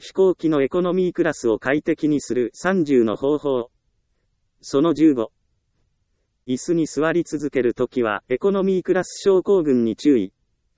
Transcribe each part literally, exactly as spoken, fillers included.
飛行機のエコノミークラスを快適にするさんじゅうの方法。そのじゅうご。椅子に座り続けるときはエコノミークラス症候群に注意。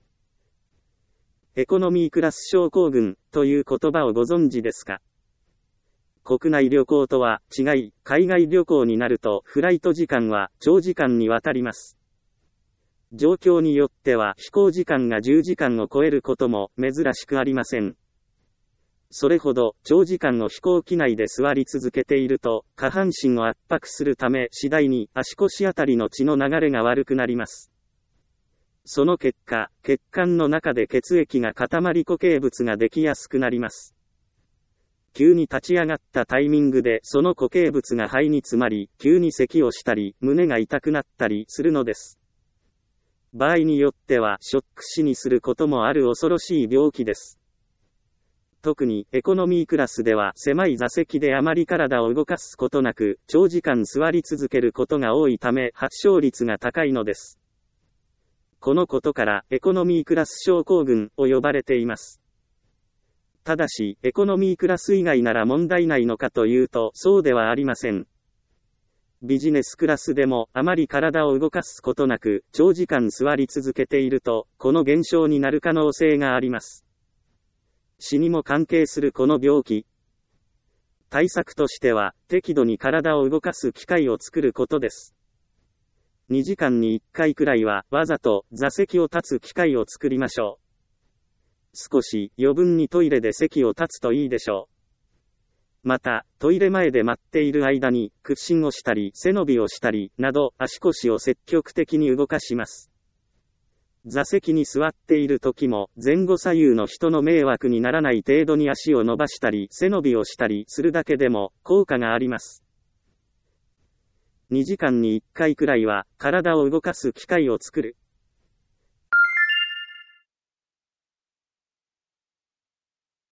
エコノミークラス症候群という言葉をご存知ですか？国内旅行とは違い、海外旅行になるとフライト時間は長時間にわたります。状況によっては飛行時間がじゅうじかんを超えることも珍しくありません。それほど長時間を飛行機内で座り続けていると下半身を圧迫するため次第に足腰あたりの血の流れが悪くなります。その結果、血管の中で血液が固まり固形物ができやすくなります。急に立ち上がったタイミングでその固形物が肺に詰まり、急に咳をしたり、胸が痛くなったりするのです。場合によってはショック死にすることもある恐ろしい病気です。特にエコノミークラスでは狭い座席であまり体を動かすことなく、長時間座り続けることが多いため発症率が高いのです。このことからエコノミークラス症候群を呼ばれています。ただし、エコノミークラス以外なら問題ないのかというと、そうではありません。ビジネスクラスでもあまり体を動かすことなく、長時間座り続けていると、この現象になる可能性があります。死にも関係するこの病気。対策としては、適度に体を動かす機会を作ることです。にじかんにいっかいくらいは、わざと座席を立つ機会を作りましょう。少し余分にトイレで席を立つといいでしょう。また、トイレ前で待っている間に、屈伸をしたり、背伸びをしたり、など、足腰を積極的に動かします。座席に座っている時も、前後左右の人の迷惑にならない程度に足を伸ばしたり、背伸びをしたりするだけでも、効果があります。にじかんにいっかいくらいは、体を動かす機会を作る。